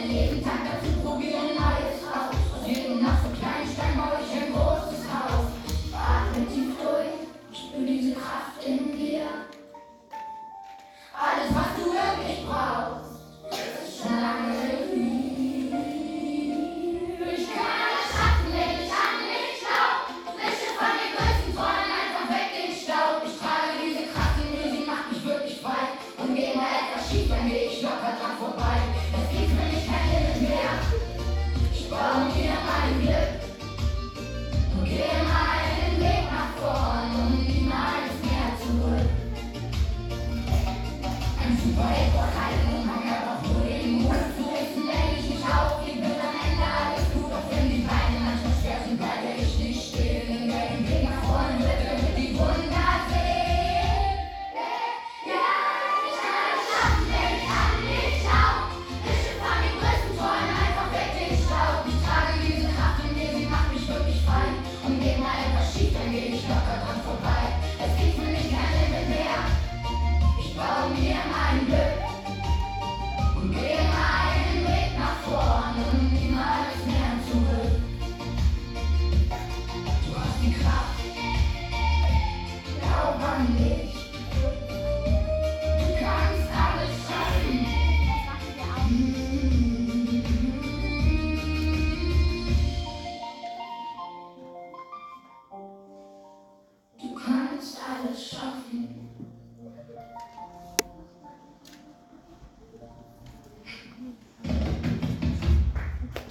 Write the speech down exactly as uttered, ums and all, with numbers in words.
jeden Tag dazu, probieren Neues aus. Aus jedem noch so kleinen Stein baue ich ein großes Haus. Atme tief durch, spür diese Kraft in dir. Alles, was du wirklich brauchst, ist schon lange hier. Ich kann alles schaffen, wenn ich an mich glaub. Wische von den größten Träumen einfach weg den Staub. Ich trage diese Kraft in mir, sie macht mich wirklich frei. Und gehe mal etwas schief, dann gehe ich locker dran vorbei. Es gibt für mich kein Limit mehr. Ich baue mir mein Glück und gehe meinen Weg nach vorn und niemals mehr zurück. Ein Superheld braucht keinen Umhang, er braucht nur den Mut zu wissen, wenn ich nicht aufgebe, wird am Ende alles gut. Auch wenn die Beine manchmal schwer sind, bleibe ich nicht stehen. Wer den Weg nach vorn wird, der wird die Wunder sehen. Ja, ich kann alles schaffen, wenn ich an mich glaub. Wische von den größten Träumen einfach weg den Staub. Ich trage diese Kraft in mir, sie macht mich wirklich frei. Und geht mal etwas schief, dann gehe ich locker dran vorbei. Es gibt für mich kein Limit mehr. Ich baue mir mein Glück und gehe meinen Weg nach vorn und niemals mehr zurück. Du hast die Kraft, glaub an dich. Du kannst alles schaffen. Du kannst alles schaffen.